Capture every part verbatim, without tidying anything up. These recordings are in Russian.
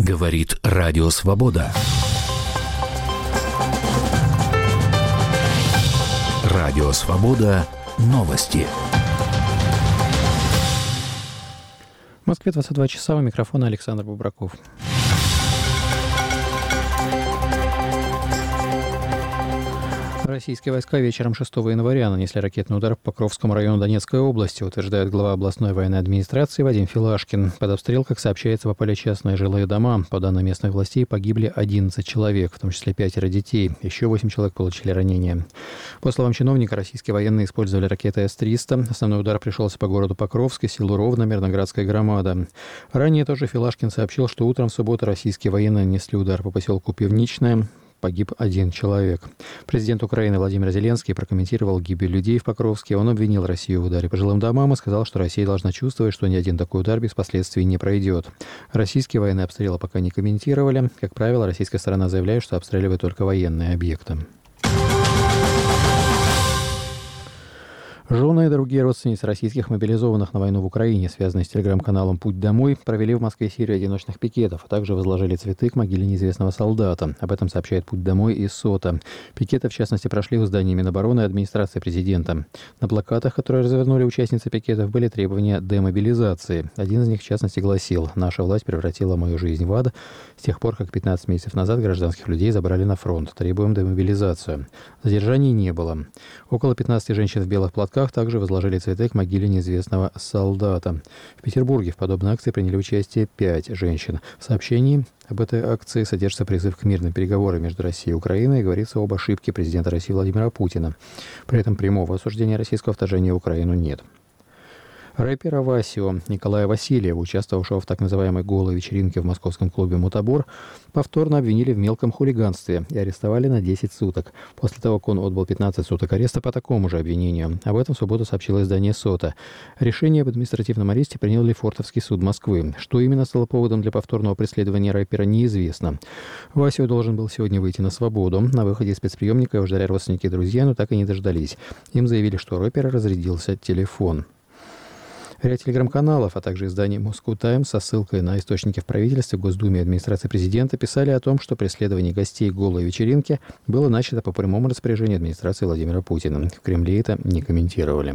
Говорит Радио Свобода. Радио Свобода. Новости. В Москве двадцать два часа, у микрофона Александр Бубраков. Российские войска вечером шестого января нанесли ракетный удар по Покровскому району Донецкой области, утверждает глава областной военной администрации Вадим Филашкин. Под обстрел, как сообщается, попали частные жилые дома. По данным местных властей, погибли одиннадцать человек, в том числе пятеро детей. Еще восемь человек получили ранения. По словам чиновника, российские военные использовали ракеты эс триста. Основной удар пришелся по городу Покровск, селу Ровно, Мирноградская громада. Ранее тоже Филашкин сообщил, что утром в субботу российские военные нанесли удар по поселку Пивничное. Погиб один человек. Президент Украины Владимир Зеленский прокомментировал гибель людей в Покровске. Он обвинил Россию в ударе по жилым домам и сказал, что Россия должна чувствовать, что ни один такой удар без последствий не пройдет. Российские военные обстрелы пока не комментировали. Как правило, российская сторона заявляет, что обстреливает только военные объекты. Жены и другие родственницы российских мобилизованных на войну в Украине, связанные с телеграм-каналом «Путь домой», провели в Москве серию одиночных пикетов, а также возложили цветы к могиле неизвестного солдата. Об этом сообщает «Путь домой» и СОТА. Пикеты, в частности, прошли в здании Минобороны и администрации президента. На плакатах, которые развернули участницы пикетов, были требования демобилизации. Один из них, в частности, гласил: «Наша власть превратила мою жизнь в ад. С тех пор, как пятнадцать месяцев назад гражданских людей забрали на фронт. Требуем демобилизацию». Задержаний не было. Около пятнадцати женщин в белых платках также возложили цветы к могиле неизвестного солдата. В Петербурге в подобной акции приняли участие пять женщин. В сообщении об этой акции содержится призыв к мирным переговорам между Россией и Украиной и говорится об ошибке президента России Владимира Путина. При этом прямого осуждения российского вторжения в Украину нет. Рэпера Васио Николая Васильева, участвовавшего в так называемой голой вечеринке в московском клубе «Мутабор», повторно обвинили в мелком хулиганстве и арестовали на десять суток. После того, как он отбыл пятнадцать суток ареста по такому же обвинению. Об этом в субботу сообщило издание СОТА. Решение об административном аресте принял Лефортовский суд Москвы. Что именно стало поводом для повторного преследования рэпера, неизвестно. Васио должен был сегодня выйти на свободу. На выходе из спецприемника его ждали родственники и друзья, но так и не дождались. Им заявили, что у рэпера разрядился телефон. Ряд телеграм-каналов, а также издание «Moscow Times» со ссылкой на источники в правительстве, Госдуме и администрации президента писали о том, что преследование гостей голой вечеринки было начато по прямому распоряжению администрации Владимира Путина. В Кремле это не комментировали.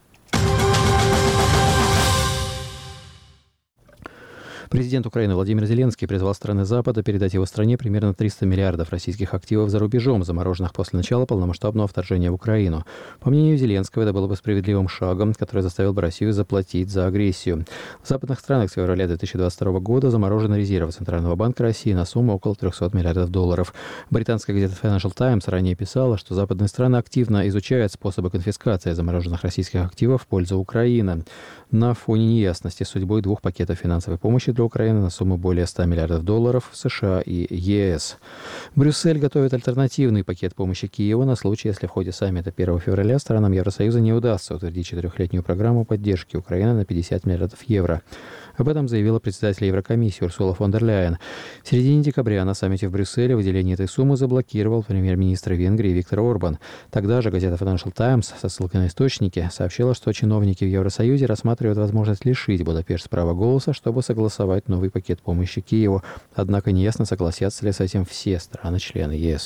Президент Украины Владимир Зеленский призвал страны Запада передать его стране примерно триста миллиардов российских активов за рубежом, замороженных после начала полномасштабного вторжения в Украину. По мнению Зеленского, это было бы справедливым шагом, который заставил бы Россию заплатить за агрессию. В западных странах с февраля две тысячи двадцать второго года заморожены резервы Центрального банка России на сумму около трехсот миллиардов долларов. Британская газета Financial Times ранее писала, что западные страны активно изучают способы конфискации замороженных российских активов в пользу Украины. На фоне неясности с судьбой двух пакетов финансовой помощи для Украины на сумму более ста миллиардов долларов в США и ЕС. Брюссель готовит альтернативный пакет помощи Киеву на случай, если в ходе саммита первого февраля странам Евросоюза не удастся утвердить четырехлетнюю программу поддержки Украины на пятьдесят миллиардов евро. Об этом заявила председатель Еврокомиссии Урсула фон дер Ляйен. В середине декабря на саммите в Брюсселе выделение этой суммы заблокировал премьер-министр Венгрии Виктор Орбан. Тогда же газета Financial Times со ссылкой на источники сообщила, что чиновники в Евросоюзе рассматривают возможность лишить Будапешт права голоса, чтобы согласовать новый пакет помощи Киеву. Однако неясно, согласятся ли с этим все страны-члены ЕС.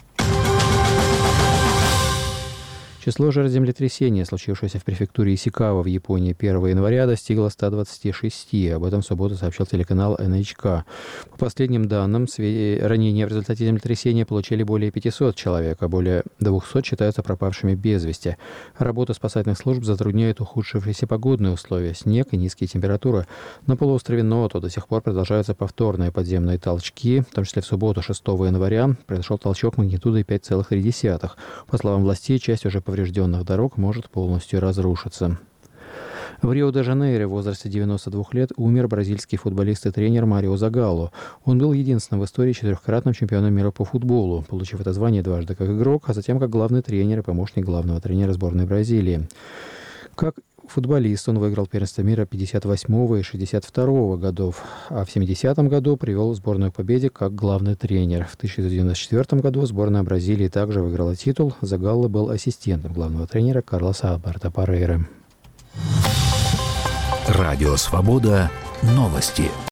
Число жертв землетрясения, случившегося в префектуре Исикава в Японии первого января, достигло ста двадцати шести. Об этом в субботу сообщил телеканал эн эйч кей. По последним данным, ранения в результате землетрясения получили более пятисот человек, а более двухсот считаются пропавшими без вести. Работу спасательных служб затрудняют ухудшившиеся погодные условия, снег и низкие температуры. На полуострове Ното до сих пор продолжаются повторные подземные толчки. В том числе в субботу шестого января произошел толчок магнитудой пять целых три десятых. По словам властей, часть уже поврежденных дорог может полностью разрушиться. В Рио-де-Жанейро в возрасте девяноста двух лет умер бразильский футболист и тренер Марио Загалло. Он был единственным в истории четырехкратным чемпионом мира по футболу, получив это звание дважды как игрок, а затем как главный тренер и помощник главного тренера сборной Бразилии. Как футболист он выиграл первенство мира пятьдесят восьмого и шестьдесят второго годов, а в семидесятом году привел сборную к победе как главный тренер. В тысяча девятьсот девяносто четвёртом году сборная Бразилии также выиграла титул. Загалло был ассистентом главного тренера Карлоса Альберто Парейры. Радио «Свобода». Новости.